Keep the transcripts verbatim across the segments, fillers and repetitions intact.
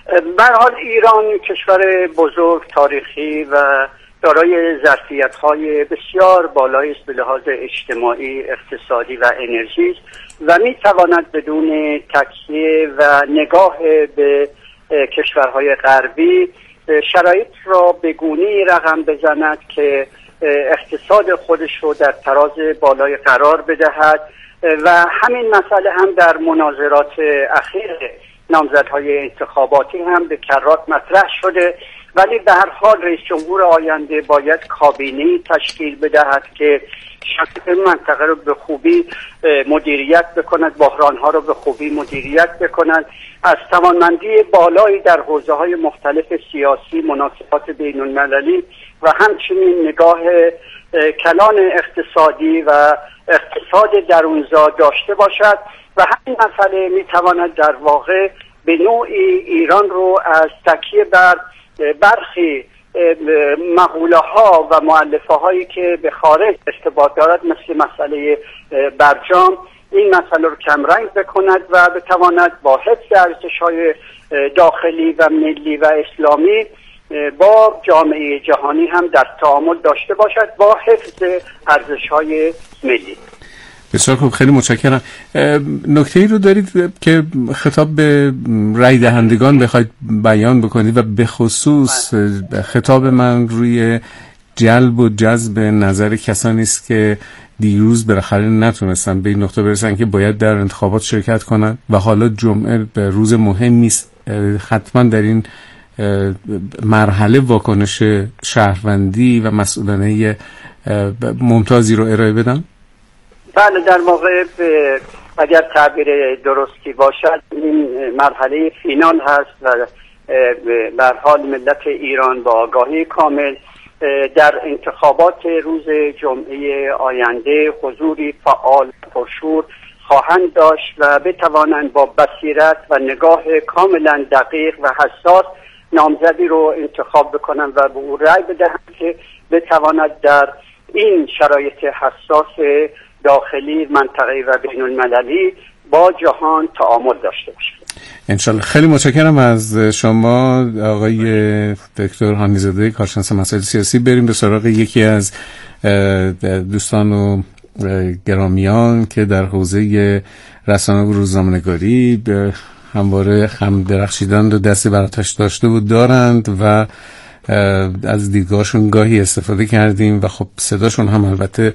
به هر حال ایران کشور بزرگ، تاریخی و دارای ظرفیت‌های بسیار بالایی است به لحاظ اجتماعی، اقتصادی و انرژی است و می‌تواند بدون تکیه و نگاه به کشورهای غربی شرایط را به گونه‌ای رقم بزند که اقتصاد خودش رو در تراز بالای قرار بدهد و همین مسئله هم در مناظرات اخیر نامزدهای انتخاباتی هم به کرات مطرح شده. ولی به هر حال رئیس جمهور آینده باید کابینه‌ای تشکیل بدهد که شرایط منطقه رو به خوبی مدیریت بکند، بحران‌ها رو به خوبی مدیریت بکند، از توانمندی بالایی در حوزه‌های مختلف سیاسی، مناسبات بین‌المللی و همچنین نگاه کلان اقتصادی و اقتصاد درونزا داشته باشد و همین مسئله میتواند در واقع به نوعی ایران رو از تکیه بر برخی مقوله ها و مؤلفه هایی که به خارج ارتباط دارد مثل مسئله برجام این مسئله رو کمرنگ بکند و بتواند با حفظ ارزش های داخلی و ملی و اسلامی با جامعه جهانی هم در تعامل داشته باشد با حفظ ارزش های ملی. بسیار خوب، خیلی متشکرم. نکته‌ای رو دارید که خطاب به رای دهندگان بخواید بیان بکنید و به خصوص خطاب من روی جلب و جذب نظر کسانی است که دیروز بالاخره نتونستن به این نقطه برسن که باید در انتخابات شرکت کنند و حالا جمعه به روز مهمی است، حتما در این مرحله واکنش شهروندی و مسئولانه ممتازی رو ارائه بدم. بله، در واقع اگر تعبیر درستی باشد این مرحله فینال هست و به هر حال ملت ایران با آگاهی کامل در انتخابات روز جمعه آینده حضوری فعال پرشور خواهند داشت و بتوانند با بصیرت و نگاه کاملا دقیق و حساس نامزدی رو انتخاب بکنند و به او رأی بدهند که بتواند در این شرایط حساس داخلی منطقه‌ای و بین المللی با جهان تعامل داشته باشه. انشالله. خیلی متشکرم از شما آقای دکتر هانی‌زاده، کارشناس مسائل سیاسی. بریم به سراغ یکی از دوستان و گرامیان که در حوزه رسانه و روزنامه‌نگاری همواره خم درخشیدند و دستی بر آتش داشته و دارند و از دیدگاهشون گاهی استفاده کردیم و خب صداشون هم البته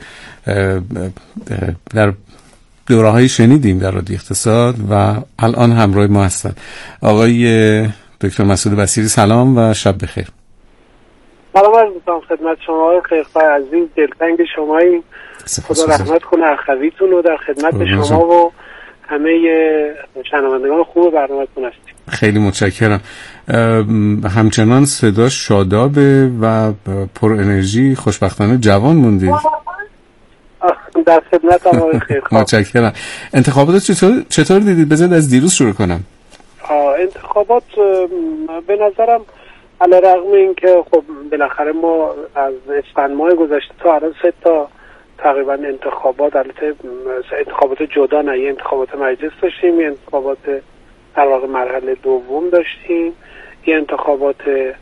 در دوره‌های شنیدیم در رادیو اقتصاد و الان همراه ما هستند. آقای دکتر مسعود بصیری، سلام و شب بخیر. سلام عرض می‌کنم خدمت شما آقای خیرخواه عزیز، دلتنگ شماییم. خدا رحمت کنه اخویتون رو در خدمت شما و همه شنوندگان خوب برنامه‌تون هستیم. خیلی متشکرم. همچنان صدا شادابه و پر انرژی، خوشبختانه جوان موندید. در خدمت آقای خیرخواه. متشکرم. انتخابات چطور چطور دیدید؟ بذارید از دیروز شروع کنم. انتخابات به نظرم علیرغم این که خب بالاخره ما از اسفند ماه گذشته تا الان سه تا تقریبا انتخابات، البته انتخابات جدا نه، یه انتخابات مجلس داشتیم، یه انتخابات در واقع مرحله دوم داشتیم، یه انتخابات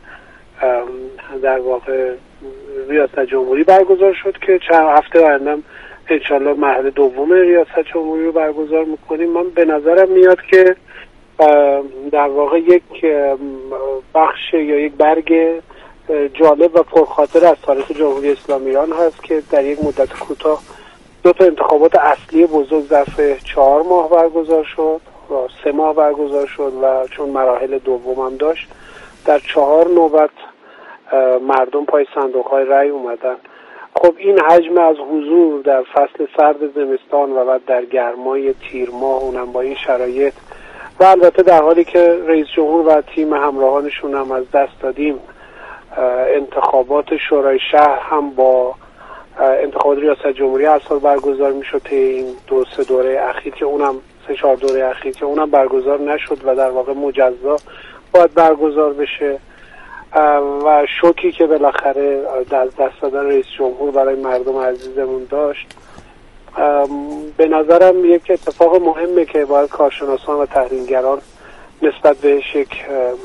در واقع ریاست جمهوری برگزار شد که چند هفته آینده انشالله مرحله دوم ریاست جمهوری رو برگزار میکنیم. من به نظرم میاد که در واقع یک بخش یا یک برگ جالب و پرخاطر از تاریخ جمهوری اسلامی ایران هست که در یک مدت کوتاه دو تا انتخابات اصلی بزرگ ظرف چهار ماه برگزار شد و سه ماه برگزار شد و چون مراحل دوم هم داشت در چهار نوبت مردم پای صندوق‌های رأی اومدن. خب این حجم از حضور در فصل سرد زمستان و بعد در گرمای تیر ماه، اونم با این شرایط و البته در حالی که رئیس جمهور و تیم همراهانشون هم از دست دادیم، انتخابات شورای شهر هم با انتخابات ریاست جمهوری هر سال برگزار میشد این دو سه دوره اخیر که اونم سه چهار دوره اخیر که اونم برگزار نشد و در واقع مجزا باید برگزار بشه و شوکی که بالاخره از دست دادن رئیس جمهور برای مردم عزیزمون داشت. به نظرم یک اتفاق مهمه که باید کارشناسان و تحلیلگران نسبت بهش یک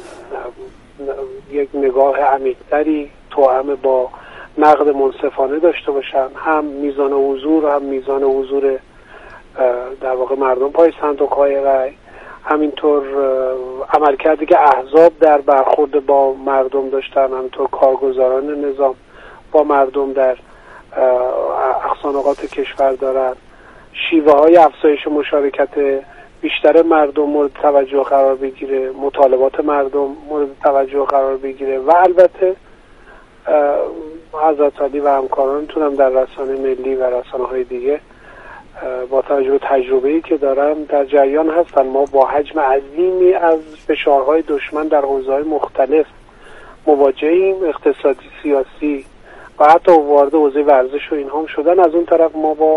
یک نگاه عمیق‌تری توأم با نقد منصفانه داشته باشن، هم میزان حضور هم میزان حضور در واقع مردم پای صندوق‌های رای، همینطور عملکردی که احزاب در برخورد با مردم داشتن، همینطور کارگزاران نظام با مردم در اقصانقاط کشور دارن، شیوه های افزایش مشارکت بیشتر مردم مورد توجه قرار بگیره، مطالبات مردم مورد توجه قرار بگیره و البته حضرت علی و همکارانتون در رسانه ملی و رسانه های دیگه با توجه به تجربه‌ای که دارن در جریان هستن. ما با حجم عظیمی از فشارهای دشمن در حوزه‌های مختلف مواجهیم، اقتصادی، سیاسی و حتی وارد حوزه ورزش و اینها هم شدن. از اون طرف ما با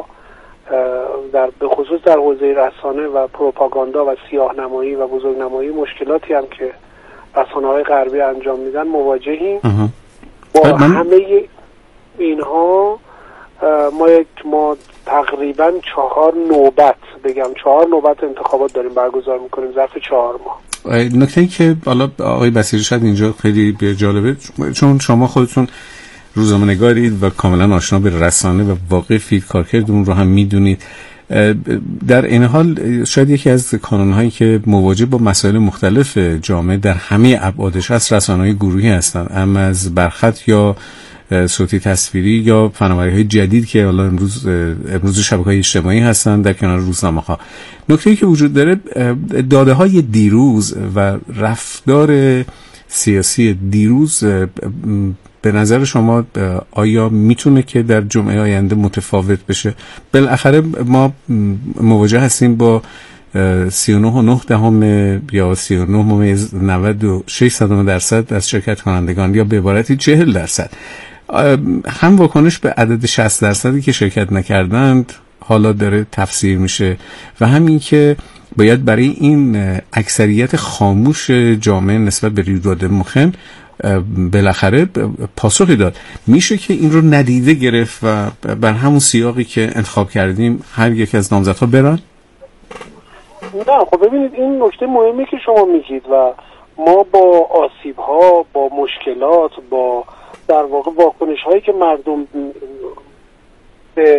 در به خصوص در حوزه رسانه و پروپاگاندا و سیاه‌نمایی و بزرگنمایی مشکلاتی هم که رسانه‌های غربی انجام میدن مواجهیم. با همه اینها ما یک ما تقریبا چهار نوبت بگم چهار نوبت انتخابات داریم برگزار میکنیم ظرف چهار ماه. نکته‌ای که حالا آقای بصیری شاید اینجا خیلی جالبه، چون شما خودتون روزنامه‌نگارید و کاملا آشنا به رسانه و واقعی کارکردتون رو هم میدونید، در این حال شاید یکی از کانون‌هایی که مواجه با مسائل مختلف جامعه در همه ابعادش هست رسانه‌های گروهی هستند، اما از برخط یا صوتی تصویری یا فناوری‌های جدید که حالا امروز امروز شبکه‌های اجتماعی هستند در کنار روزنامه‌ها. نکته‌ای که وجود داره داده‌های دیروز و رفتار سیاسی دیروز به نظر شما آیا میتونه که در جمعه آینده متفاوت بشه؟ بالاخره ما مواجه هستیم با سی و نه و نه دهم یا سی و نه ممیز نود و شش صدم درصد از شرکت کنندگان، یا به عبارتی چهل درصد. هم واکنش به عدد شصت درصدی که شرکت نکردند حالا داره تفسیر میشه و همین که باید برای این اکثریت خاموش جامعه نسبت به رویداد مخن بالاخره پاسخی داد. میشه که این رو ندیده گرفت و بر همون سیاقی که انتخاب کردیم هر یک از نامزدها برن؟ نه خب ببینید این نکته مهمی که شما میگید و ما با آسیب ها، با مشکلات، با در واقع واکنش هایی که مردم به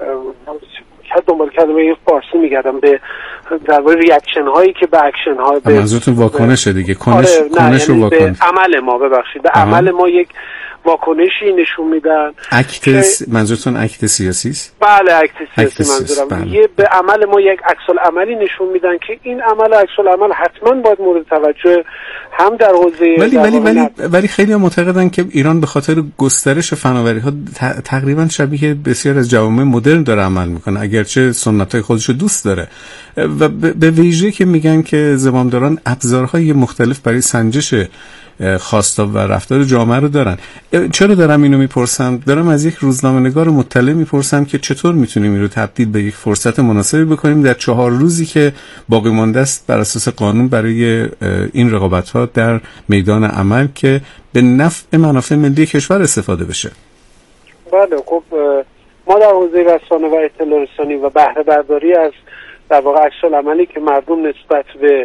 دنبال کلمه فارسی میگردم به در واقع ریاکشن هایی که به اکشن ها به منظورتون واکنش دیگه کنش آره کنش و واکنش به عمل ما ببخشید به عمل ما یک واکنشی نشون میدن. اکت س... منظورتون اکت سیاسی است؟ بله اکت سیاسی منظورم. بله. یه به عمل ما یک عکس العملی نشون میدن که این عمل عکس العمل حتما باید مورد توجه هم در حوزه ولی ولی ولی ولی خیلی معتقدن که ایران به خاطر گسترش فناوری‌ها ت... تقریبا شبیه بسیار از جوامع مدرن داره عمل میکنه، اگرچه سنت‌های خودش رو دوست داره و به ویژه که میگن که زمامداران ابزارهای مختلف برای سنجش خواستا و رفتار جامعه رو دارن. چرا دارم اینو میپرسم؟ دارم از یک روزنامه‌نگار مطلع میپرسم که چطور میتونیم این رو تبدیل به یک فرصت مناسبی بکنیم در چهار روزی که باقی مانده است بر اساس قانون برای این رقابت‌ها در میدان عمل که به نفع منافع ملی کشور استفاده بشه. بله خب ما در حوزه رسانه و اطلاع رسانی و بهره برداری از در واقع عکس‌العملی که مردم نسبت به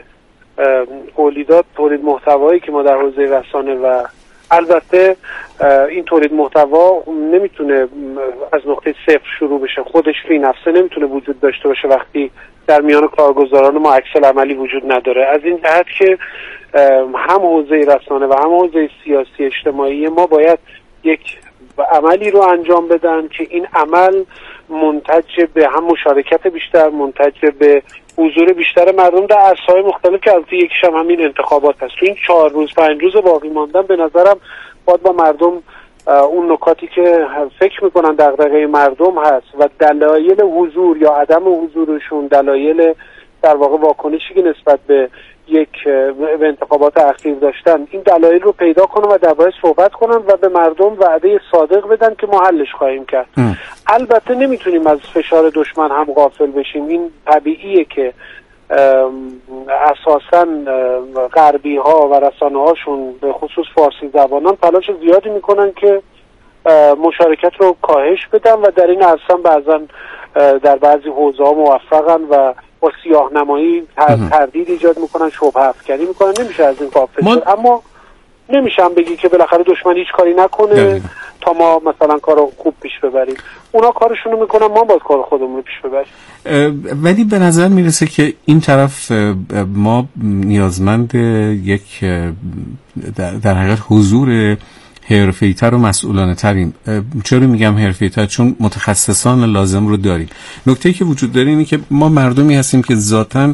تولیدات تولید محتوایی که ما در حوزه رسانه و البته این تولید محتوا نمیتونه از نقطه صفر شروع بشه، خودش فی نفسه نمیتونه وجود داشته باشه وقتی در میان کارگزاران ما عکس‌العملی وجود نداره. از این جهت که هم حوزه رسانه و هم حوزه سیاسی اجتماعی ما باید یک عملی رو انجام بدن که این عمل منتج به هم مشارکت بیشتر، منتج به حضور بیشتر مردم در عرصه‌های مختلف که البته یکیش هم همین انتخابات هست. تو این چهار روز پنج روز باقی ماندن به نظرم باید با مردم اون نکاتی که فکر میکنن دغدغه مردم هست و دلایل حضور یا عدم حضورشون، دلایل در واقع واکنشی که نسبت به یک به انتخابات اخیر داشتن، این دلایل رو پیدا کنن و درباره‌اش صحبت کنن و به مردم وعده صادق بدن که ما حلش خواهیم کرد. ام. البته نمیتونیم از فشار دشمن هم غافل بشیم. این طبیعیه که اساساً غربی ها و رسانه هاشون به خصوص فارسی زبانان تلاش زیادی میکنن که مشارکت رو کاهش بدن و در این عرصه بعضاً در بعضی حوزه‌ها موفقن و با سیاه نمایی تردید ایجاد میکنن، شبهه افکنی میکنن. نمیشه از این غافل شد، اما نمیشه هم بگی که بالاخره دشمن هیچ کاری نکنه دقیقا. تا ما مثلا کارو خوب پیش ببریم. اونا کارشونو میکنن، ما باید کار خودمون رو پیش ببریم. ولی به نظر میرسه که این طرف ما نیازمند یک در حقیقت حضور حرفه‌ای‌تر و مسئولانه تریم. چرا میگم حرفه‌ای‌تر؟ چون متخصصان لازم رو داریم. نکته‌ای که وجود داره اینه که ما مردمی هستیم که ذاتاً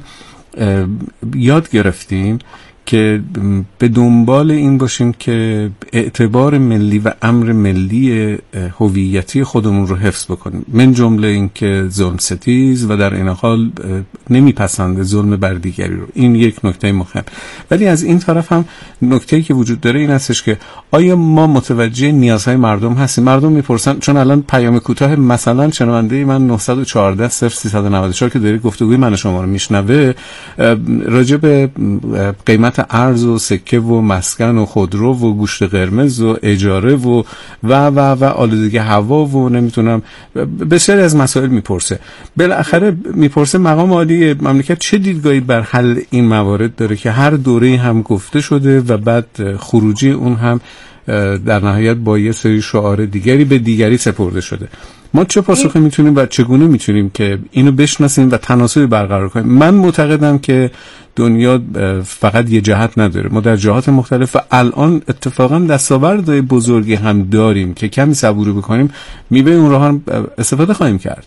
یاد گرفتیم که به دنبال این باشیم که اعتبار ملی و امر ملی هویتی خودمون رو حفظ بکنیم، من جمله این که ظلم ستیز و در این حال نمیپسنده ظلم بر دیگری رو. این یک نکته مهم. ولی از این طرف هم نکته‌ای که وجود داره این هستش که آیا ما متوجه نیازهای مردم هستیم؟ مردم میپرسن، چون الان پیام کوتاه مثلا شنونده من نه یک چهار صفر سه نه چهار که داره گفتگوی من و شما رو میشنوه راجع به قیمت ارز و سکه و مسکن و خودرو و گوشت قرمز و اجاره و و و و آلودگی هوا و نمیتونم بسیاری از مسائل میپرسه. بالاخره میپرسه مقام عالی مملکت چه دیدگاهی بر حل این موارد داره که هر دوره هم گفته شده و بعد خروجی اون هم در نهایت با یه سری شعار دیگری به دیگری سپرده شده. ما چه پاسخی میتونیم و چگونه میتونیم که اینو بشناسیم و تناسبی برقرار کنیم؟ من معتقدم که دنیا فقط یه جهت نداره، ما در جهات مختلف و الان اتفاقا دستاورد بزرگی هم داریم که کمی صبوری بکنیم میوه اون رو هم استفاده خواهیم کرد.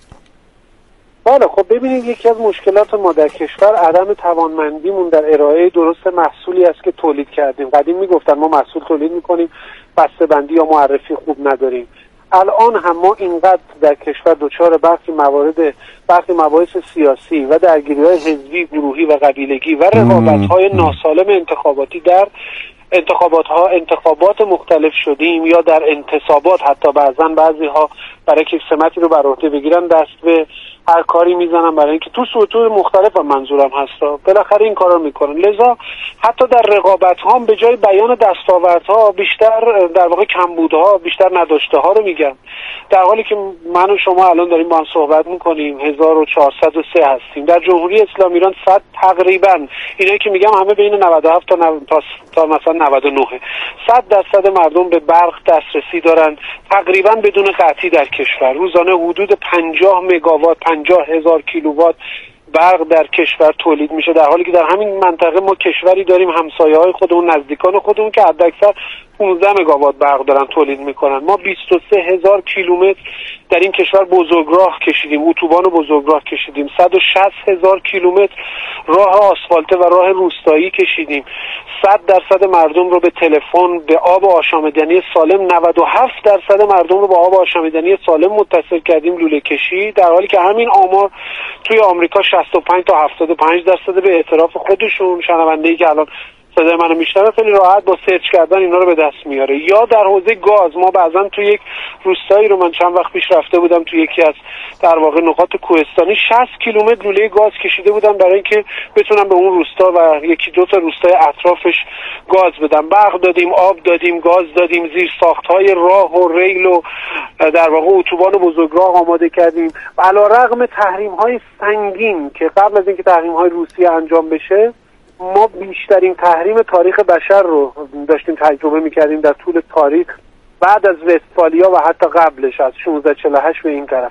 بله خب ببینید، یکی از مشکلات ما در کشور عدم توانمندیمون در ارائه درست محصولی است که تولید کردیم. قدیم میگفتن ما محصول تولید میکنیم، بسته‌بندی یا معرفی خوب نداریم. الان هم ما اینقدر در کشور دچار برخی موارد برخی مباحث سیاسی و درگیری‌های حزبی، گروهی و قبیلگی و رقابت‌های ناسالم انتخاباتی در انتخابات ها انتخابات مختلف شدیم، یا در انتصابات حتی بعضن بعضی ها برای که سمتی رو بر عهده بگیرن دست به هر کاری میزنن برای اینکه تو سطوح مختلف هم منظورم هستا بالاخره این کارا میکنن. لذا حتی در رقابت ها به جای بیان دستاوردها بیشتر در واقع کمبودها، بیشتر نداشته ها رو میگن، در حالی که من و شما الان داریم با هم صحبت میکنیم هزار و چهارصد و سه هستیم. در جمهوری اسلامی ایران صد تقریبا اینایی که میگم همه بین نود و هفت تا تا, تا مثلا نود و نه صد درصد مردم به برق دسترسی دارن تقریبا بدون قطعی در کشور. روزانه حدود پنجاه مگاوات پنجاه هزار کیلووات برق در کشور تولید میشه، در حالی که در همین منطقه ما کشوری داریم همسایه های خودمون، نزدیکان خودمون که حداکثر پانزده مگاوات برق دارن تولید میکنن. ما بیست و سه هزار کیلومتر در این کشور بزرگراه کشیدیم، اتوبان بزرگراه کشیدیم، صد و شصت هزار کیلومتر راه آسفالته و راه روستایی کشیدیم، صد درصد مردم رو به تلفن، به آب آشامیدنی سالم، نود و هفت درصد مردم رو با آب آشامیدنی سالم متصل کردیم، لوله کشی، در حالی که همین آمار توی آمریکا شصت و پنج تا هفتاد و پنج درصد به اعتراف خودشون. شنونده‌ای که الان صدای منو میشنوه خیلی راحت با سرچ کردن اینا رو به دست میاره. یا در حوزه گاز، ما بعضا تو یک روستایی رو من چند وقت پیش رفته بودم تو یکی از در واقع نقاط کوهستانی، شصت کیلومتر لوله گاز کشیده بودم برای اینکه بتونم به اون روستا و یکی دو تا روستای اطرافش گاز بدم. برق دادیم، آب دادیم، گاز دادیم، زیر ساخت‌های راه و ریل و در واقع اتوبان بزرگراه آماده کردیم. علیرغم تحریم‌های سنگین که قبل از اینکه تحریم‌های روسیه انجام بشه ما بیشترین تحریم تاریخ بشر رو داشتیم تجربه می‌کردیم در طول تاریخ، بعد از وستفالیا و حتی قبلش از شانزده چهل و هشت به این طرف.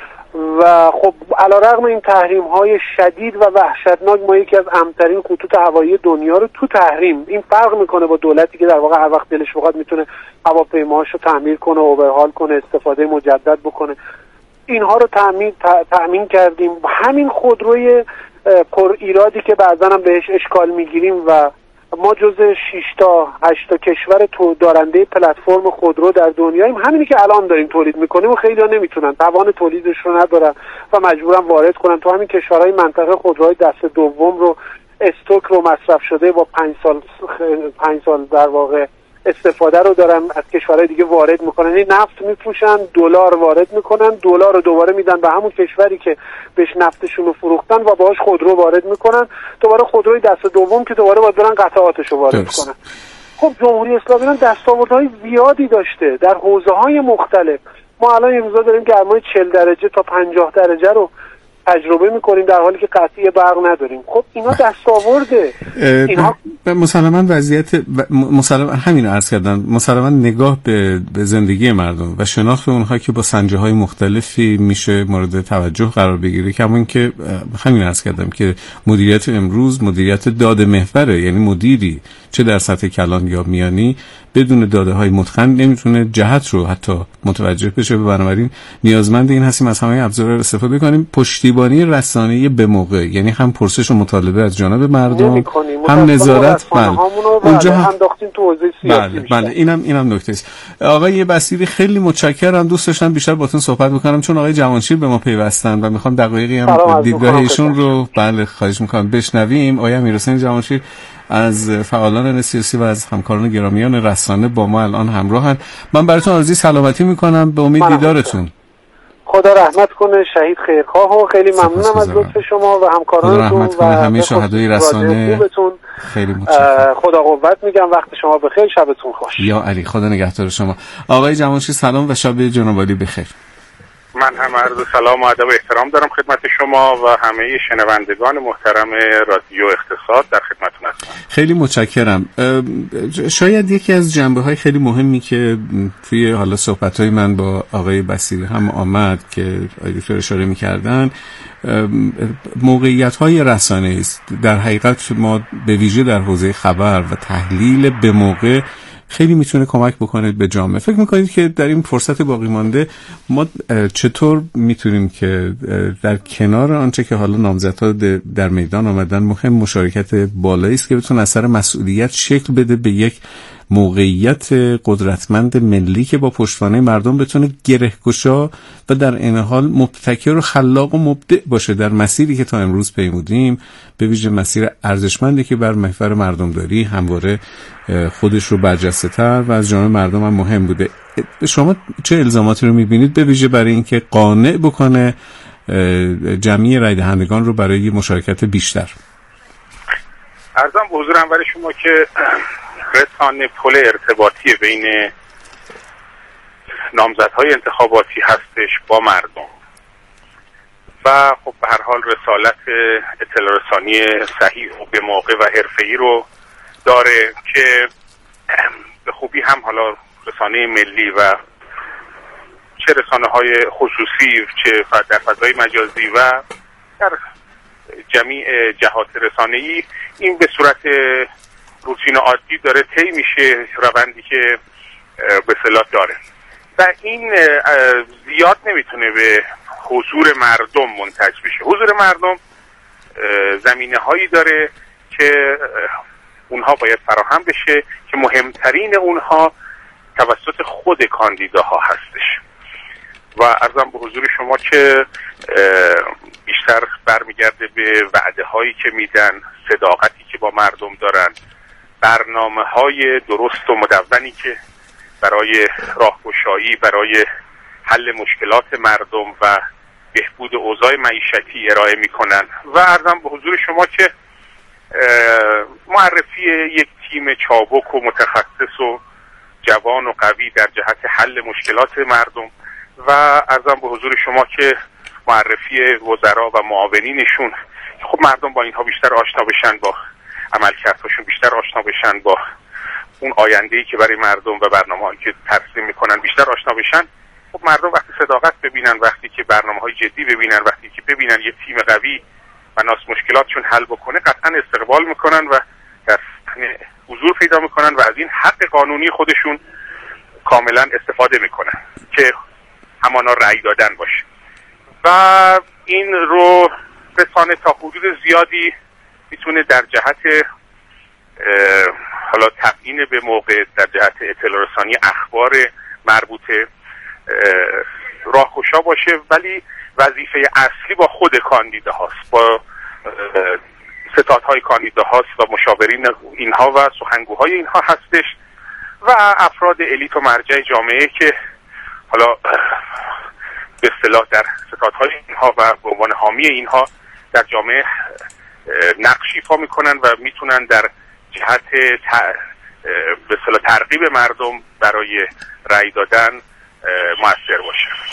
و خب علیرغم این تحریم‌های شدید و وحشتناک ما یکی از امن‌ترین خطوط هوایی دنیا رو تو تحریم، این فرق میکنه با دولتی که در واقع هر وقت دلش بخواد میتونه هواپیماهاشو تعمیر کنه، اوورهال کنه، استفاده مجدد بکنه، اینها رو تامین تامین کردیم. همین خودروی پر ایرادی که بعضا هم بهش اشکال میگیریم و ما جزء شش تا هشت تا کشور تو دارنده پلتفرم خودرو در دنیاییم، همینی که الان داریم تولید میکنیم و خیلی‌ها نمیتونن، توان تولیدش رو ندارن و مجبورن وارد کنن. تو همین کشورهای منطقه خودروهای دست دوم رو استوک رو مصرف شده با پنج سال پنج سال در واقع استفاده رو دارن از کشورهای دیگه وارد میکنن، این نفت میفروشن، دلار وارد میکنن، دلار رو دوباره میدن به همون کشوری که بهش نفتشون رو فروختن و باهاش خودرو وارد میکنن، دوباره خودروی دست دوم که دوباره باید برن قطعاتش رو وارد کنن. خب جمهوری اسلامی ایران دستاوردهای زیادی داشته در حوزه‌های مختلف. ما الان این روزا داریم گرمای چهل درجه تا پنجاه درجه رو تجربه میکنیم در حالی که قطعی برق نداریم. خب اینا دستاورده. اینها مسلماً وضعیت مسلماً همین عرض کردن، مسلماً نگاه به به زندگی مردم و شناخت اونها که با سنجه های مختلفی میشه مورد توجه قرار بگیره، که همون که همین عرض کردم که مدیریت امروز مدیریت داده محوره، یعنی مدیری چه در سطح کلان یا میانی بدون داده های متقن نمیتونه جهت رو حتی متوجه بشه. بنابراین نیازمند این هستیم از همه ابزارها استفاده کنیم. پشتیبانی رسانه‌ای به موقع، یعنی هم پرسش و مطالبه از جانب مردم، هم نظارت. بله اونجا هم انداختیم تو حوزه سیاسی. بله بله اینم اینم نکته است. آقای بصیری خیلی متشکرم، دوست داشتم بیشتر باهاتون صحبت بکنم چون آقای جوانشیر به ما پیوستن و میخوام دقایقی هم دیدگاه ایشون رو بله خواهش میکنم بشنویم. آقای امیرحسین جوانشیر از فعالان سیاسی و از همکاران گرامیان رسانه با ما الان همراهن. من براتون آرزوی سلامتی میکنم، به امید دیدارتون. خدا رحمت کنه، شهید خیرخواه و خیلی ممنونم از لطف شما و همکارانتون و همه شهدای رسانه. خیلی متشکرم. خدا قوت میگم، وقت شما بخیر، شبتون خوش. یا علی، خدا نگهدار شما. آقای جوانشیر سلام و شب جناب عالی بخیر. من هم عرض سلام و ادب و احترام دارم خدمت شما و همه شنوندگان محترم رادیو اقتصاد، در خدمتتون هستم. خیلی متشکرم. شاید یکی از جنبه‌های خیلی مهمی که توی حالا صحبت‌های من با آقای بصیری هم آمد که دکتر اشاره می‌کردن، موقعیت‌های رسانه‌ای است. در حقیقت ما به ویژه در حوزه خبر و تحلیل به موقع خیلی میتونه کمک بکنه به جامعه. فکر میکنید که در این فرصت باقی مانده ما چطور میتونیم که در کنار آنچه که حالا نامزدها در میدان آمدن، مهم مشارکت بالایی است که بتونه اثر مسئولیت شکل بده به یک موقعیت قدرتمند ملی که با پشتوانه مردم بتونه گره‌گشا و در عین حال مبتکر و خلاق و مبدع باشه در مسیری که تا امروز پیمودیم، به ویژه مسیر ارزشمندی که بر محور مردمداری همواره خودش رو برجسته‌تر و از جانب مردم هم مهم بوده. شما چه الزاماتی رو می‌بینید به ویژه برای اینکه قانع بکنه جمعی رای دهندگان رو برای مشارکت بیشتر؟ عرضم به حضور اول شما که رسانه پل ارتباطی بین نامزدهای انتخاباتی هستش با مردم و خب به هر حال رسالت اطلاع رسانی صحیح و به موقع و حرفه‌ای رو داره که به خوبی هم حالا رسانه ملی و چه رسانه های خصوصی چه در فضای مجازی و در جمیع جهات رسانه‌ای این به صورت روتین عادی داره طی میشه، روندی که به اصطلاح داره و این زیاد نمیتونه به حضور مردم منتج بشه. حضور مردم زمینه هایی داره که اونها باید فراهم بشه که مهمترین اونها توسط خود کاندیداها هستش و عرضم به حضور شما که بیشتر برمیگرده به وعده هایی که میدن، صداقتی که با مردم دارن، برنامه های درست و مدونی که برای راهگشایی، برای حل مشکلات مردم و بهبود اوضاع معیشتی ارائه میکنن و عرضم به حضور شما که معرفی یک تیم چابک و متخصص و جوان و قوی در جهت حل مشکلات مردم و عرضم به حضور شما که معرفی وزرا و معاونینشون، خب مردم با اینها بیشتر آشنا بشن، با عملکردشون بیشتر آشنا بشن، با اون آینده‌ای که برای مردم و برنامه‌هایی که ترسیم میکنن بیشتر آشنا بشن. خب مردم وقتی صداقت ببینن، وقتی که برنامه‌های جدی ببینن، وقتی که ببینن یه تیم قوی و ناس مشکلاتشون حل بکنه، قطعا استقبال میکنن و در حضور پیدا میکنن و از این حق قانونی خودشون کاملا استفاده میکنن که همانا رأی دادن باشه و این رو رسانه تا حدود زیادی میتونه در جهت حالا تبیین به موقع، در جهت اطلاع رسانی اخبار مربوطه راهگشا باشه، ولی وظیفه اصلی با خود کاندیدا هاست، با ستادهای کاندیدا هاست و مشاورین اینها و سخنگوهای اینها هستش و افراد الیت و مرجع جامعه که حالا به اصطلاح در ستادهای اینها و به عنوان حامی اینها در جامعه نقش ایفا میکنن و میتونن در جهت به اصطلاح ترغیب مردم برای رأی دادن مؤثر باشه.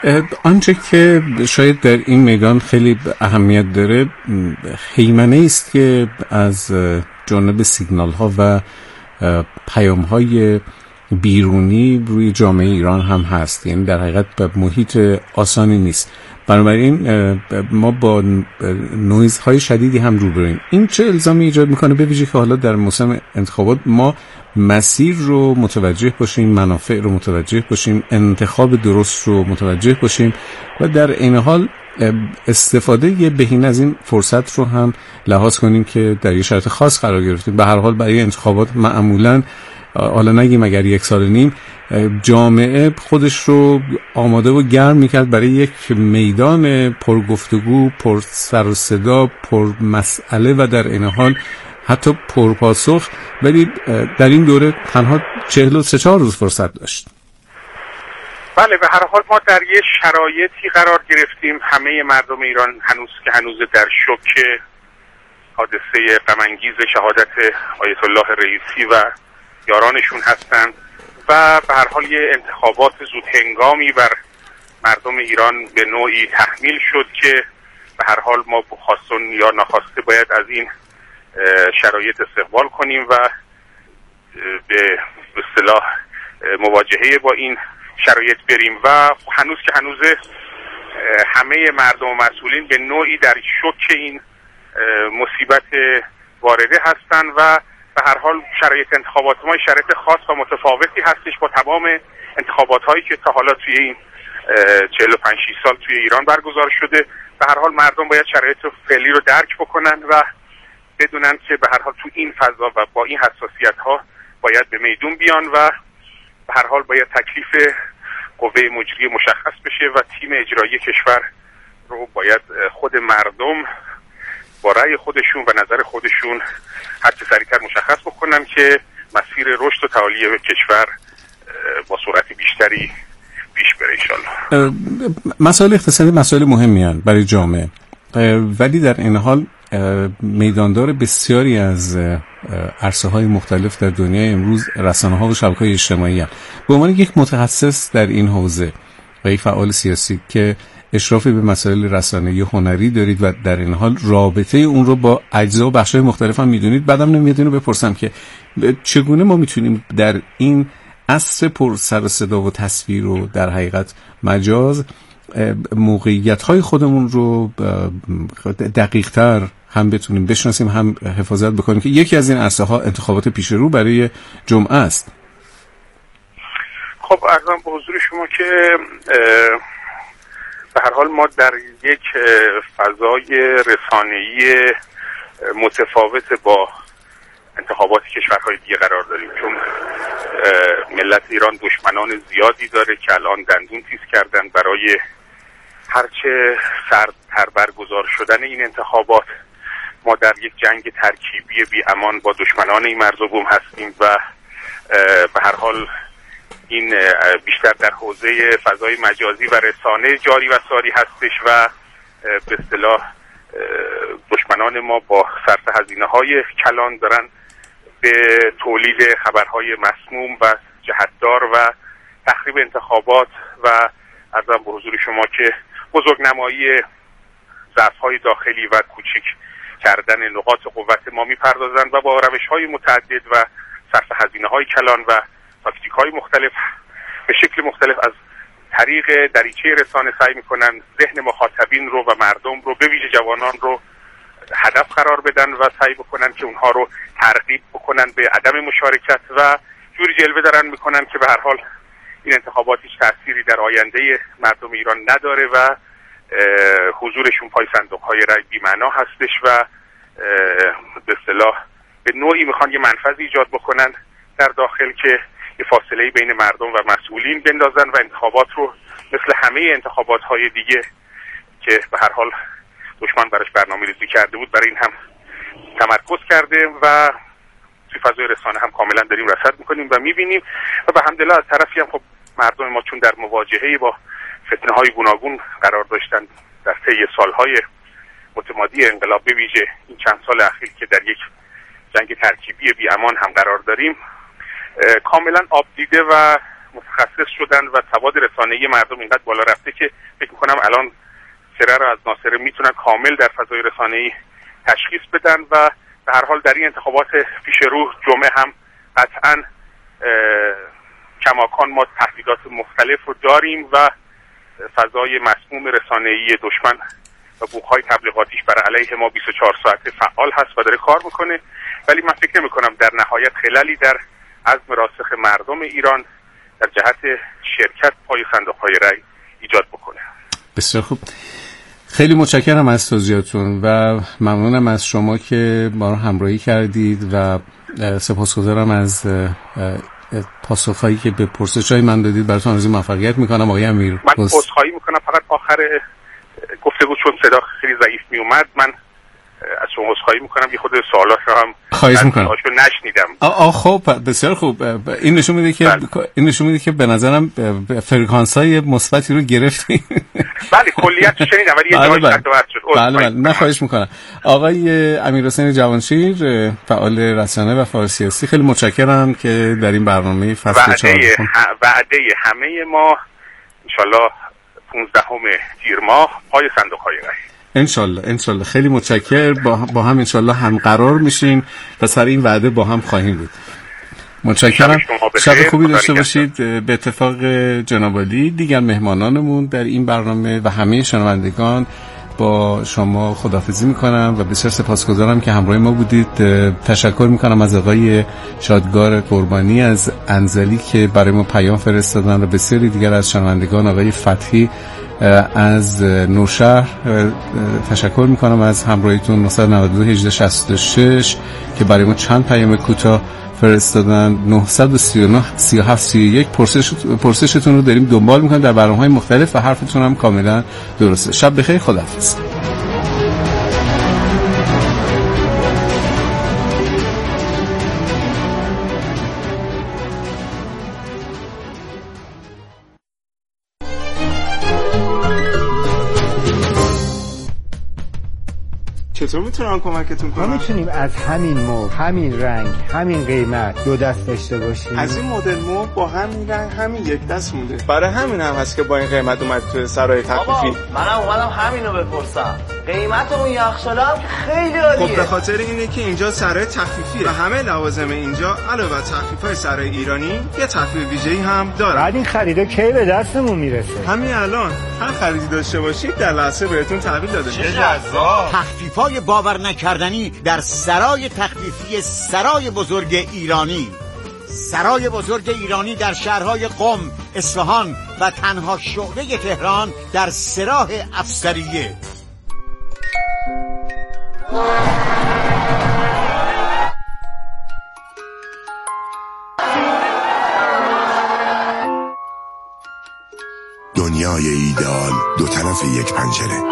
آنچه که شاید در این میدان خیلی اهمیت داره هیمنه است که از جانب سیگنال ها و پیام های بیرونی روی جامعه ایران هم هست، یعنی در حقیقت محیط آسانی نیست. بنابراین ما با نویزهای شدیدی هم روبرویم. این چه الزامی ایجاد میکنه به ویژه که حالا در موسم انتخابات ما مسیر رو متوجه باشیم، منافع رو متوجه باشیم، انتخاب درست رو متوجه باشیم و در این حال استفاده یه بهینه از این فرصت رو هم لحاظ کنیم که در یه شرایط خاص قرار گرفتیم. به هر حال برای انتخابات معمولاً، حالا نگیم اگر یک سال نیم، جامعه خودش رو آماده و گرم میکرد برای یک میدان پرگفتگو، پر سر و صدا، پر مسئله و در این حال حتی پرپاسخ، ولی در این دوره تنها چهل و سه چهار روز فرصت داشت. بله، به هر حال ما در یک شرایطی قرار گرفتیم. همه مردم ایران هنوز که هنوز در شوک حادثه غم‌انگیز شهادت آیت الله رئیسی و یارانشون هستند و به هر حال یه انتخابات زود هنگامی بر مردم ایران به نوعی تحمیل شد که به هر حال ما خواستن یا ناخواسته باید از این شرایط استقبال کنیم و به اصطلاح مواجهه با این شرایط بریم و هنوز که هنوز همه مردم و مسئولین به نوعی در شوک این مصیبت وارده هستند و به هر حال شرایط انتخابات ما شرایط خاص و متفاوتی هستش با تمام انتخابات هایی که تا حالا توی این چهل و پنج شصت سال توی ایران برگزار شده. به هر حال مردم باید شرایط فعلی رو درک بکنن و بدونن که به هر حال تو این فضا و با این حساسیت ها باید به میدون بیان و به هر حال باید تکلیف قوه مجریه مشخص بشه و تیم اجرایی کشور رو باید خود مردم با رأی خودشون و نظر خودشون هر چه سریعتر مشخص بکنن که مسیر رشد و تعالی کشور با سرعت بیشتری پیش بره انشالله. مسائل اقتصادی مسائل مهمی هستند برای جامعه، ولی در این حال میداندار بسیاری از عرصه های مختلف در دنیای امروز رسانه ها و شبکه‌های اجتماعی هستند. به عنوان یک متخصص در این حوزه و یک فعال سیاسی که اشرافی به مسائل رسانه‌ای هنری دارید و در این حال رابطه اون رو با اجزا و بخش‌های مختلف هم میدونید، بعدم نمیاد اینو بپرسم که چگونه ما میتونیم در این عصر پر سر و صدا و تصویر و در حقیقت مجاز موقعیت‌های خودمون رو دقیق‌تر هم بتونیم بشناسیم هم حفاظت بکنیم، که یکی از این عرصه ها انتخابات پیش رو برای جمعه است. خب عرضم به حضور شما که به هر حال ما در یک فضای رسانه‌ای متفاوت با انتخابات کشورهای دیگه قرار داریم، چون ملت ایران دشمنان زیادی داره که الان دندون تیز کردن برای هرچه سردتر برگزار شدن این انتخابات. ما در یک جنگ ترکیبی بی امان با دشمنان این مرزوبوم هستیم و به هر حال این بیشتر در حوزه فضای مجازی و رسانه جاری و ساری هستش و به اصطلاح دشمنان ما با صرف هزینه‌های کلان دارن به تولید خبرهای مسموم و جهتدار و تخریب انتخابات و عرضم به حضور شما که بزرگنمایی ضعف‌های داخلی و کوچک کردن نقاط قوت ما می‌پردازند و با روش‌های متعدد و صرف هزینه‌های کلان و تاکتیک‌های مختلف به شکل مختلف از طریق دریچه رسانه سعی می‌کنن ذهن مخاطبین رو و مردم رو به ویژه جوانان رو هدف قرار بدن و سعی بکنن که اونها رو ترغیب بکنن به عدم مشارکت و جوری جلوه دارن میکنن که به هر حال این انتخابات هیچ تأثیری در آینده مردم ایران نداره و حضورشون پای صندوق‌های رای بی‌معنا هستش و به اصطلاح به نوعی میخوان یه منفذی ایجاد بکنن در داخل که یه فاصله بین مردم و مسئولین بندازن و انتخابات رو مثل همه انتخابات‌های دیگه که به هر حال دشمن براش برنامه‌ریزی کرده بود برای این هم تمرکز کرده و توی فضای رسانه هم کاملا داریم رصد میکنیم و میبینیم و به حمدالله از طرفی هم خب مردم ما چون در مواجهه با فتنه‌های گوناگون قرار داشتن در طی سالهای متمادی انقلاب، به ویژه این چند سال اخیر که در یک جنگ ترکیبی بی امان هم قرار داریم، کاملا آب دیده و متخصص شدن و سواد رسانه‌ای مردم اینقدر بالا رفته که فکر می‌کنم الان سره رو از ناصره میتونن کامل در فضای رسانه‌ای تشخیص بدن و به هر حال در این انتخابات پیش رو جمعه هم قطعاً کماکان ما تهدیدات مختلف رو داریم و فضای مسموم رسانه‌ای دشمن و بوق‌های تبلیغاتیش بر علیه ما بیست و چهار ساعته فعال هست و داره کار میکنه، ولی من فکر نمی‌کنم در نهایت خللی در عزم راسخ مردم ایران در جهت شرکت پای صندوق‌های رای ایجاد بکنه. بسیار خوب، خیلی متشکرم از توضیحاتون و ممنونم از شما که ما رو همراهی کردید و سپاسگزارم از پاسخهایی که به پرسش‌های من دادید. براتون آرزوی موفقیت میکنم آقای امیر. من عذرخواهی میکنم فقط آخر گفتگو چون صدا خیلی ضعیف میومد، من از شما عذرخواهی میکنم یه خود سوالات رو هم خواهش میکنم نشنیدم. آه خب بسیار خوب، این نشون میده که بله. این نشون میده که به نظرم فرکانس‌های مثبتی رو گرفتیم. بله کلیت شنیدم ولی یه جایی قطع شد. بله بله نه خواهش میکنم. آقای امیرحسین جوانشیر فعال رسانه و فعال سیاسی، خیلی متشکرم که در این برنامه فصل چهارم وعده همه ما انشالله پانزدهم تیر ماه پای صندوق‌های رای. انشالله انشالله خیلی متشکر. با, با هم انشالله هم قرار میشیم و سر این وعده با هم خواهیم بود. متشکرم. شب خوبی داشته باشید. به اتفاق جناب عالی دیگر مهمانانمون در این برنامه و همه شنوندگان با شما خداحافظی میکنم و بسیار سپاسگزارم که همراه ما بودید. تشکر میکنم از آقای شادگار قربانی از انزلی که برای ما پیام فرستادن و بسیاری دیگر از شنوندگان، آقای فتحی از نوشهر تشکر میکنم از همراهیتون. نه نه دو هجده شصت و شش که برای ما چند پیام کوتاه فرستادن. نه سه نه سه هفت سه یک پرسش پرسشتون رو داریم دنبال میکنیم در برنامه‌های مختلف و حرفتون هم کاملا درسته. شب بخیر، خداحافظ. چطور میتونم کمکتون کنم؟ ما میتونیم از همین مبل، همین رنگ، همین قیمت دو دست داشته باشیم. از این مدل مبل با همین رنگ همین یک دست مونده. برای همین هم هست که با این قیمت اومد تو سرای تخفیفی. منم اومدم همینو بپرسم. قیمت اون یخچاله هم خیلی عالیه. خب به خاطر اینه که اینجا سرای تخفیفیه و همه لوازم اینجا علاوه بر تخفیف‌های سرای ایرانی یه تخفیف ویژه‌ای هم داره. بعد این خریدا کی به دستمون میرسه؟ همین الان هر خریدی داشته باشید در لحظه بهتون تحویل داده میشه. چه جذاب. تخفیف‌های باور نکردنی در سرای تخفیفی سرای بزرگ ایرانی. سرای بزرگ ایرانی در شهرهای قم، اصفهان و تنها شعبه تهران در سراح افسریه. دنیای ایدئال دو طرف یک پنجره.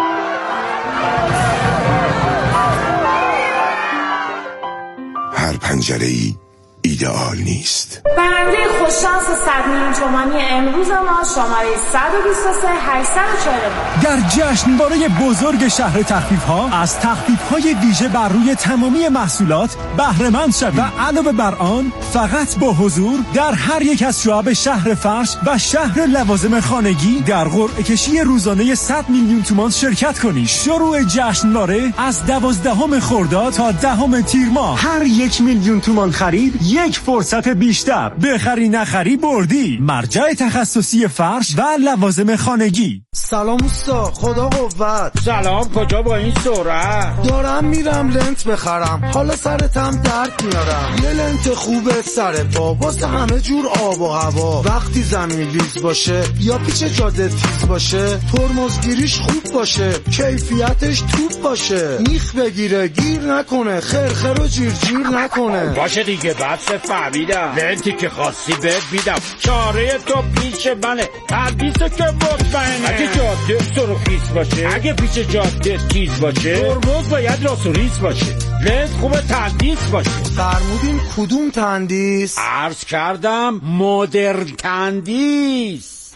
هر پنجره‌ای ایدئال نیست. برنده خوششانس صد میلیون تومانی امروز ما شماره صد و بیست و سه هشتصد و چهل و در جشنواره بزرگ شهر تخفیف ها از تخفیف های ویژه بر روی تمامی محصولات بهره مند شوید و علاوه بر آن فقط با حضور در هر یک از شعب شهر فرش و شهر لوازم خانگی در قرعه کشی روزانه صد میلیون تومان شرکت کنید. شروع جشنواره از دوازدهم خرداد تا دهم تیر ماه. هر یک میلیون تومان خرید یک فرصت بیشتر. بخری نخری بردی. مرجع تخصصی فرش و لوازم خانگی. سلام اوستا، خدا قوت. سلام، کجا با این سرعت؟ دارم میرم لنت بخرم، حالا سرتم درد میارم. یه لنت خوبه سر پا واسه همه جور آب و هوا. وقتی زمین لیز باشه یا پیچ جاده تیز باشه، ترمزگیریش خوب باشه، کیفیتش توپ باشه، میخ بگیره گیر نکنه، خرخر و جیر جیر نکنه. باشه دیگه، بس فهمیدم. لنتی که خواستی بهت میدم، چاره تو پیش منه، تردیسو که مطمئنه. اگه جاده سرخیز باشه، اگه پیچ جاده تیز باشه، ترمز باید راست و ریز باشه، لنت خوبه تندیس باشه. فرمودین کدوم تندیس؟ عرض کردم مدرن تندیس.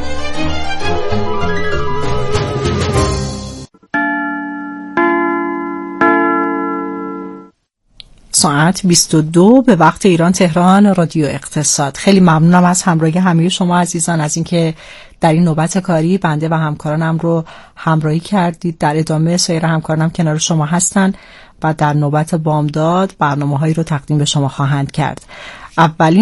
ساعت بیست و دو به وقت ایران تهران رادیو اقتصاد. خیلی ممنونم از همراهی همه شما عزیزان، از اینکه در این نوبت کاری بنده و همکارانم رو همراهی کردید. در ادامه سایر همکارانم کنار شما هستن و در نوبت بامداد برنامه‌هایی رو تقدیم به شما خواهند کرد. اولین